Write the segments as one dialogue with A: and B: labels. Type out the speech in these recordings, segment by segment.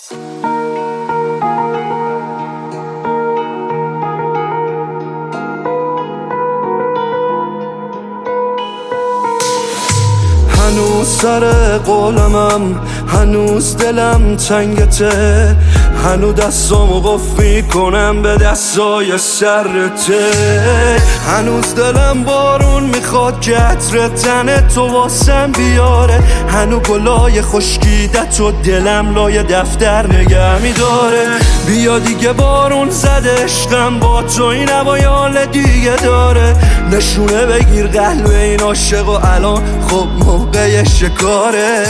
A: هنوز سر قولمم، هنوز دلم تنگته، هنوز دستامو قفل میکنم به دستای سرته، هنوز دلم بارون میخواد که عطر تن تو واسم بیاره، هنوز گلای خشکیدت و دلم لای دفتر نگه میداره. بیا دیگه بارون زده عشقم، با تو این هوایال دیگه داره، نشونه بگیر قلب این عاشق و الان خب موقع شکاره.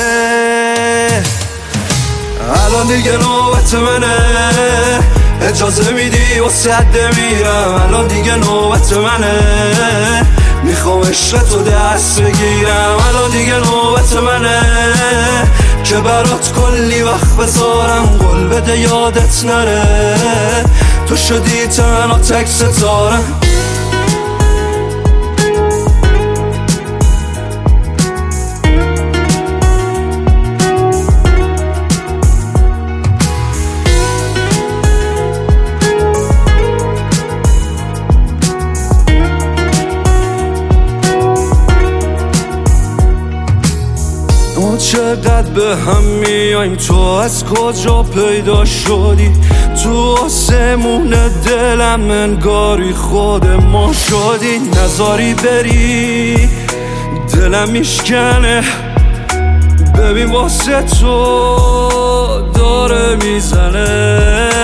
A: الان دیگه نوبت منه، اجازه میدی واسه عده میرم، الان دیگه نوبت منه، میخوام عشق تو دست بگیرم، الان دیگه نوبت منه که برات کلی وقت بذارم، قول بده یادت نره تو شدی تنها تک ستارم. ما چقدر به هم میایم، تو از کجا پیدا شدی، تو آسمون دلم انگاری خود ما شدی، نذاری بری دلم میشکنه، ببین واسه تو داره میزنه.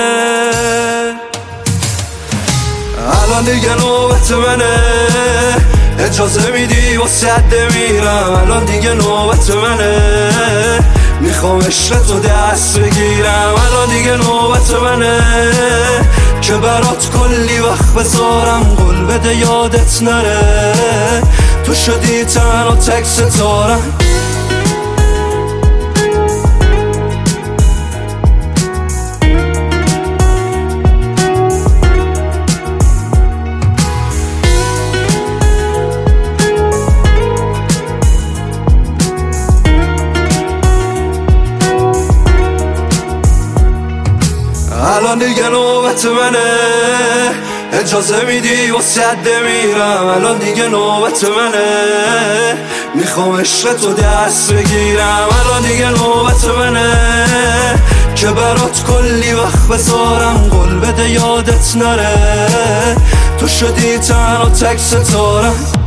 A: الان دیگه نوبت منه، اجازه میدی واسه عده میرم، الان دیگه نوبت منه، میخوام عشق تو دست بگیرم، الان دیگه نوبت منه که برات کلی وقت بذارم، قول بده یادت نره تو شدی تنها تک ستارم. الان دیگه نوبت منه، اجازه میدی واسه عده میرم، الان دیگه نوبت منه، میخوام عشق تو دست بگیرم، الان دیگه نوبت منه که برات کلی وقت بذارم، قول بده یادت نره تو شدی تنها تک ستارم.